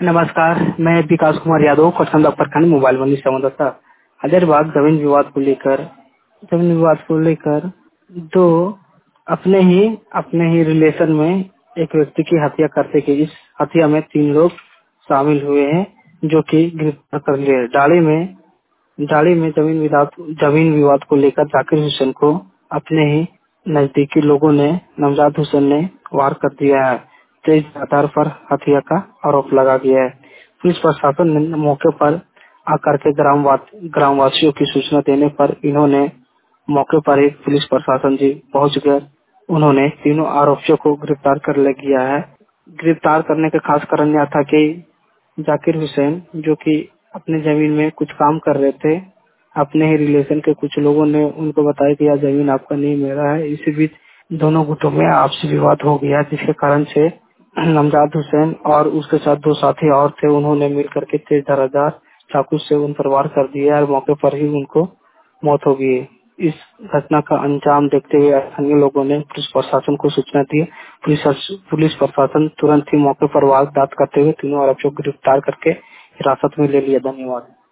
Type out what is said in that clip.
नमस्कार, मैं विकास कुमार यादव पटना प्रखंड मोबाइल मंडी संवाददाता। हजारीबाग जमीन विवाद को लेकर दो अपने ही रिलेशन में एक व्यक्ति की हत्या करते कि इस हत्या में 3 लोग शामिल हुए हैं, जो कि गिरफ्तार कर लिए। डाली में जमीन विवाद को लेकर जाकिर हुसैन को अपने ही नजदीकी लोगों ने नवजात हुसैन ने वार कर दिया है। तेज रफ्तार पर हत्या का आरोप लगा गया है। पुलिस प्रशासन ने मौके पर आकर के ग्रामवासियों की सूचना देने पर इन्होंने मौके पर ही पुलिस प्रशासन जी पहुंच गए। उन्होंने तीनों आरोपियों को गिरफ्तार कर लिया है। गिरफ्तार करने का खास कारण यह था कि जाकिर हुसैन, जो कि अपने जमीन में कुछ काम कर रहे थे, अपने ही रिलेशन के कुछ लोगों ने उनको बताया कि यह जमीन आपका नहीं मेरा है। इसी बीच दोनों गुटों में आपसी विवाद हो गया, जिसके कारण से नमजाद हुसैन और उसके साथ 2 साथी और थे, उन्होंने मिलकर के तेज धारदार चाकू से उन पर वार कर दिया और मौके पर ही उनको मौत हो गई। इस घटना का अंजाम देखते हुए स्थानीय लोगों ने पुलिस प्रशासन को सूचना दी। पुलिस प्रशासन तुरंत ही मौके पर वारदात करते हुए तीनों आरोपियों को गिरफ्तार करके हिरासत में ले लिया। धन्यवाद।